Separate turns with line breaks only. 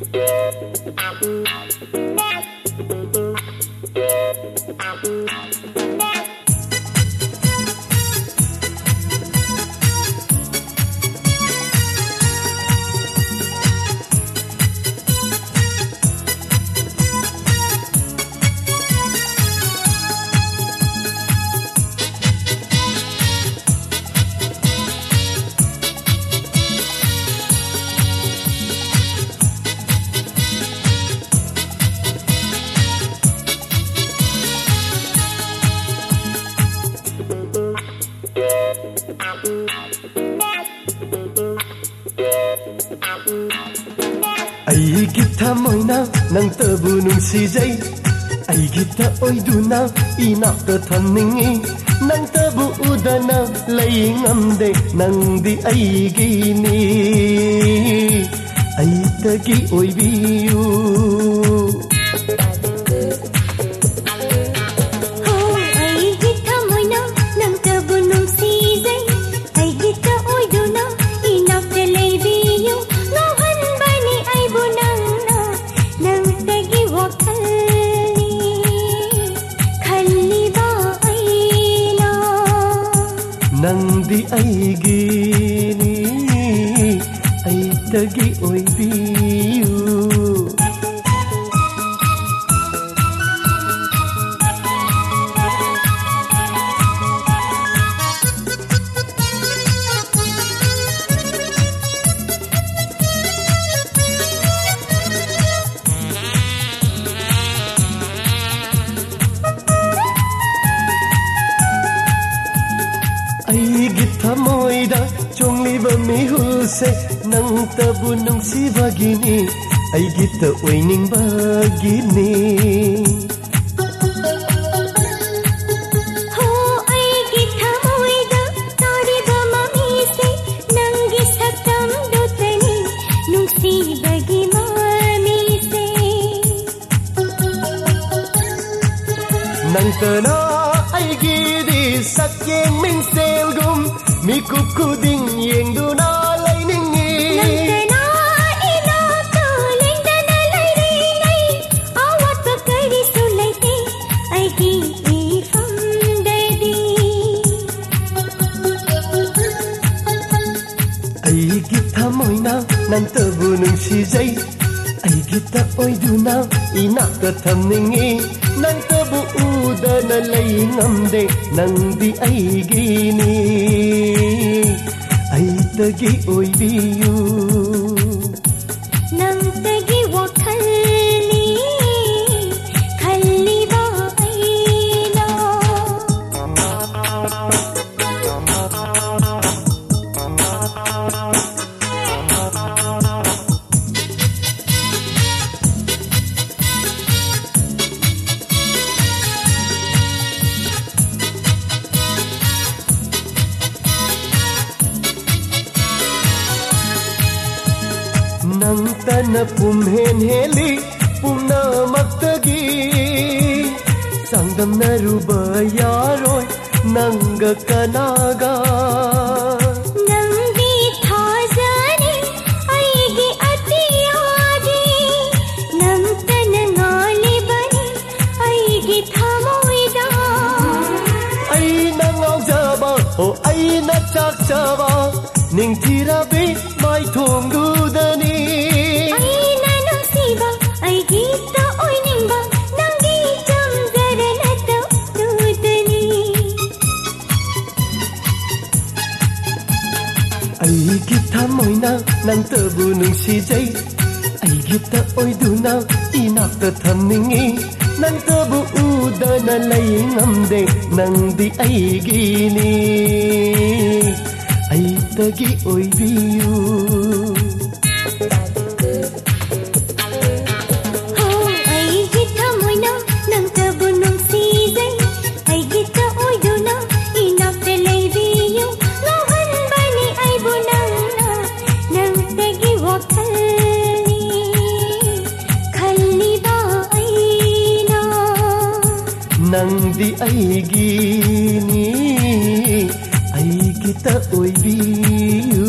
ꯑꯩꯒꯤ ꯊꯃꯣꯏꯅ ꯅꯪ ꯇꯕꯨ ꯅꯨꯡꯁꯤꯖꯩ ꯑꯩꯒꯤ ꯊꯑꯣꯏꯗꯨꯅ ꯏꯅꯥꯛꯇ ꯊꯝꯅꯤꯡꯉꯤ ꯅꯪ ꯇꯕꯨ ꯎꯗꯅ ꯂꯩ ꯉꯝꯗꯦ ꯅꯪꯗꯤ ꯑꯩꯒꯤꯅꯤ ꯑꯩꯇꯒꯤ ꯑꯣꯏꯕꯤꯌꯨ ꯅꯪꯗꯤ ꯑꯩꯒꯤꯅꯤ ꯑꯩꯇꯒꯤ ꯑꯣꯏꯕꯤꯌꯨ ꯑꯩꯒꯤ ꯊꯃꯣꯏꯗ ꯆꯣꯡꯂꯤꯕ ꯃꯤꯍꯨꯜꯁꯦ ꯅꯪ ꯇꯕꯨ ꯅꯨꯡꯁꯤꯕꯒꯤꯅꯤ ꯑꯩꯒꯤꯇ ꯑꯣꯏꯅꯤꯡꯕꯒꯤꯅꯤ
ꯑꯩꯒꯤ ꯊꯃꯣꯏꯗ ꯇꯥꯔꯤꯕ ꯃꯃꯤꯁꯦ ꯅꯪꯒꯤ ꯁꯛꯇꯝꯗꯨꯇꯅꯤ ꯅꯨꯡꯁꯤꯕꯒꯤ ꯃꯃꯤꯁꯦ
ꯅꯪꯇꯅ ꯑꯩꯒꯤꯗꯤ ꯁꯛꯌꯦꯡ ꯃꯤꯡꯁꯦꯜꯒꯨꯝ ꯃꯤꯀꯨꯞ ꯈꯨꯗꯤꯡ ꯌꯦꯡꯗꯨꯅ ꯂꯩꯅꯤꯡꯉꯤ
ꯅꯪꯇꯅ ꯏꯅꯥꯛꯇ ꯂꯦꯡꯗꯅ ꯂꯩꯔꯤꯉꯩ ꯑꯋꯥꯠꯄ ꯀꯔꯤꯁꯨ ꯂꯩꯇꯦ ꯑꯩꯒꯤ ꯏꯐꯝꯗꯗꯤ
ꯑꯩꯒꯤ ꯊꯃꯣꯏꯅ ꯅꯪꯇꯕꯨ ꯅꯨꯡꯁꯤꯖꯩ ꯑꯩꯒꯤꯇ ꯑꯣꯏꯗꯨꯅ ꯏꯅꯥꯛꯇ ꯊꯝꯅꯤꯡꯉꯤ ꯅꯪꯇꯕꯨ ꯎꯗꯅ ꯂꯩ ꯉꯝꯗꯦ ꯅꯪꯗꯤ ꯑꯩꯒꯤꯅꯤ ꯑꯩꯇꯒꯤ ꯑꯣꯏꯕꯤꯌꯨ
ꯅꯪꯇꯒꯤ ꯋꯥꯈꯜꯅꯤ ꯈꯜꯂꯤꯕ ꯑꯩꯅ
ꯅꯪꯇꯅ ꯄꯨꯝꯍꯦꯟ ꯍꯦꯜꯂꯤ ꯄꯨꯝꯅꯃꯛꯇꯒꯤ ꯆꯥꯡꯗꯝꯅꯔꯨꯕ ꯌꯥꯔꯣꯏ ꯅꯪꯒ ꯀꯅꯥꯒ
ꯅꯪꯗꯤ ꯊꯥꯖꯅꯤ ꯑꯩꯒꯤ ꯑꯇꯤꯌꯥꯗꯤ ꯅꯪꯇꯅ ꯉꯥꯜꯂꯤꯕꯅꯤ ꯑꯩꯒꯤ ꯊꯃꯣꯏꯗ
ꯑꯩꯅ ꯉꯥꯎꯖꯕ ꯑꯩꯅ ꯆꯥꯛꯆꯕ ꯅꯤꯡꯊꯤꯔꯕꯤ ꯃꯥꯏꯊꯣꯡꯗꯨꯗꯅꯤ
ꯑꯩꯅ ꯅꯨꯡꯁꯤꯕ ꯑꯩꯒꯤꯇ ꯑꯣꯏꯅꯤꯡꯕ ꯅꯪꯒꯤ ꯆꯝꯖꯔꯅ ꯇꯧꯗꯨꯗꯅꯤ
ꯑꯩꯒꯤ ꯊꯃꯣꯏꯅ ꯅꯪꯇꯕꯨ ꯅꯨꯡꯁꯤꯖꯩ ꯑꯩꯒꯤꯇ ꯑꯣꯏꯗꯨꯅ ꯏꯅꯥꯛꯇ ꯊꯝꯅꯤꯡꯉꯤ ꯅꯪꯇꯕꯨ ꯎꯗꯅ ꯂꯩ ꯉꯝꯗꯦ ꯅꯪꯗꯤ ꯑꯩꯒꯤꯅꯤ ꯑꯩꯇꯒꯤ ꯑꯣꯏꯕꯤꯌු
ꯑꯩꯒꯤ ꯊꯃꯣꯏꯅ ꯅꯪꯇꯕꯨ ꯅꯨꯡꯁꯤꯖꯩ ꯑꯩꯒꯤꯇ ꯑꯣꯏꯗꯨꯅ ꯏꯅꯥꯛꯇ ꯂꯩꯕꯤꯌꯨ ꯉꯥꯎꯍꯟꯕꯅꯤ ꯑꯩꯕꯨ ꯅꯪꯅ ꯅꯪꯇꯒꯤ ꯋꯥꯈꯜꯅꯤ ꯈꯜꯂꯤꯕ ꯑꯩꯅ
ꯅꯪꯗꯤ ꯑꯩꯒꯤꯅꯤ ꯑꯩꯒꯤꯇ ꯑꯣꯏꯕꯤꯌꯨ